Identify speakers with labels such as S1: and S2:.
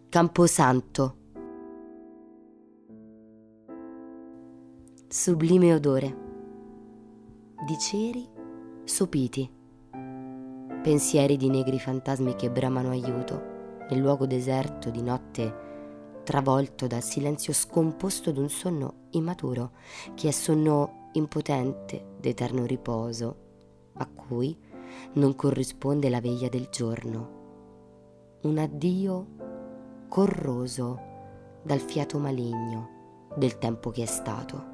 S1: Camposanto. Sublime odore di ceri sopiti, pensieri di negri fantasmi che bramano aiuto nel luogo deserto di notte travolto dal silenzio scomposto d'un sonno immaturo, che è sonno impotente d'eterno riposo, a cui non corrisponde la veglia del giorno, un addio corroso dal fiato maligno del tempo che è stato.